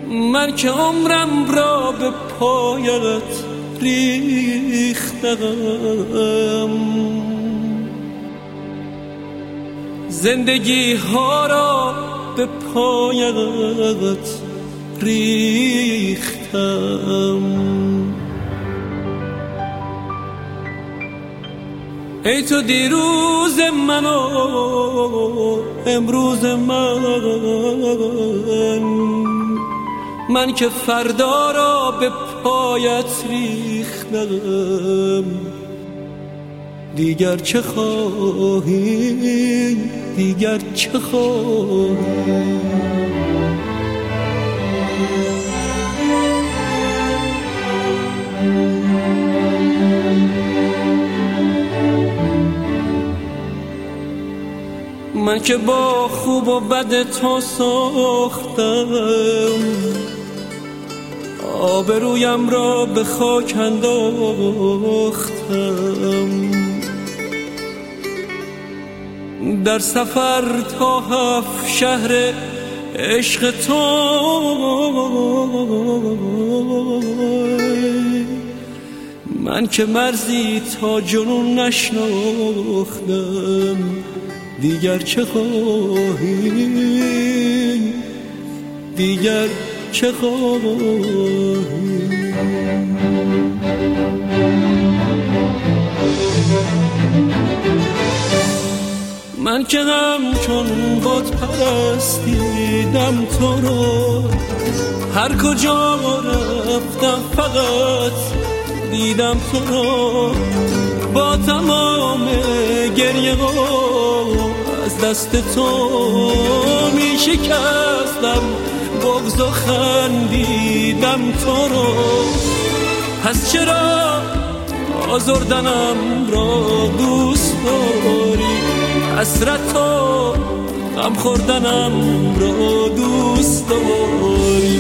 من که عمرم را به پایت ریختم، زندگی ها را به پایت ریختم. ای تو دیروز من و امروز من که فردا را به پایت ریختم. دیگر چه خواهی، دیگر چه خواهی؟ من که با خوب و بد تو ساختم، آبرویم را به خاک انداختم. در سفر تا 7 شهر عشق تو من که مرزی تا جنون نشناختم. دیگر چه خواهی، دیگر چه خواهی؟ من که همچون بت پرستیدم تو رو، هر کجا رفتم فقط دیدم تو رو. با تمام گریه ها از دست تو می شکستم، بغض و خندیدم تو رو. پس چرا آزردنم را دوست داری، حسرت و غم خوردنم را دوست داری؟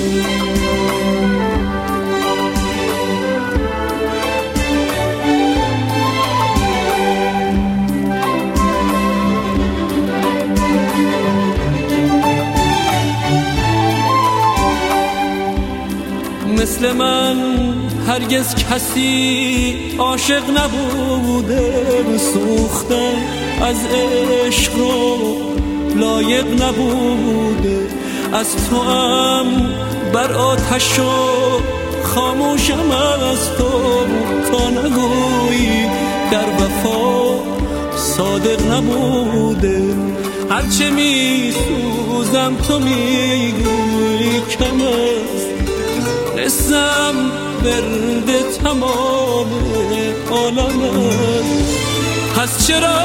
مثل من هرگز کسی عاشق نبوده، سوختن از عشق رو لایق نبوده. از تو هم بر آتش و خاموشم از تو، تا نگویی در وفا صادق نبوده. هرچه می سوزم تو میگویی کم است، نسم برد تمام عالمت. پس چرا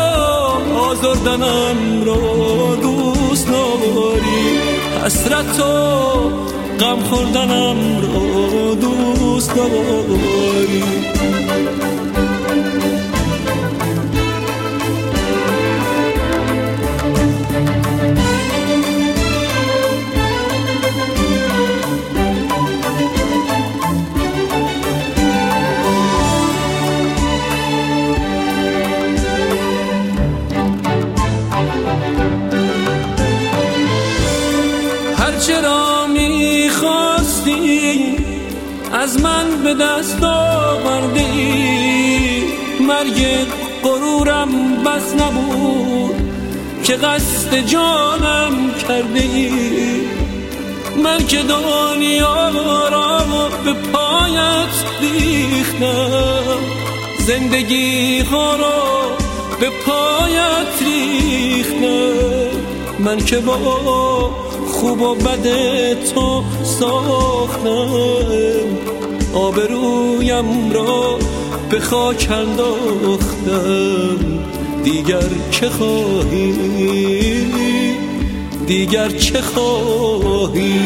آزردنم را دوست داری، حسرت و غم خوردنم را دوست داری؟ چرا میخواستی از من به دست آوردی، مرگ غرورم بس نبود که قصد جانم کرده ای. من که دنیا را به پایت ریختم، زندگی ها را به پایت ریختم. من که با خوب و بد تو ساختم، آبرویم را به خاک انداختم. دیگر چه خواهی، دیگر چه خواهی؟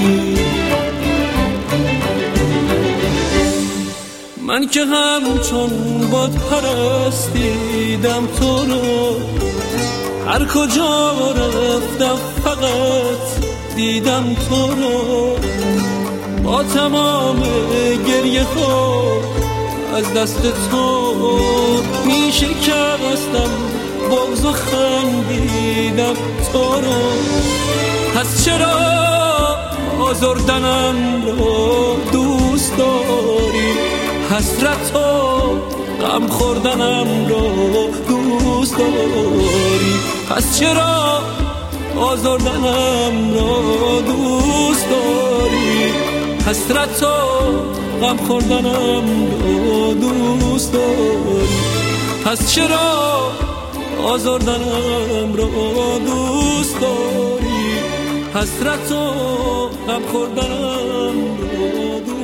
من که همچون بت پرستیدم تو رو، هر کجا رفتم فقط دیدم تو رو. با تمام گریه ها از دست تو می شکستم، بغض و خندیدم تو رو. پس چرا آزردنم را دوست داری، حسرت و غم خوردنم را دوست داری. پس چرا آزردنم را دوست داری، حسرت و غم خوردنم را دوست داری. پس چرا آزردنم را دوست داری، حسرت و غم خوردنم را دوست داری.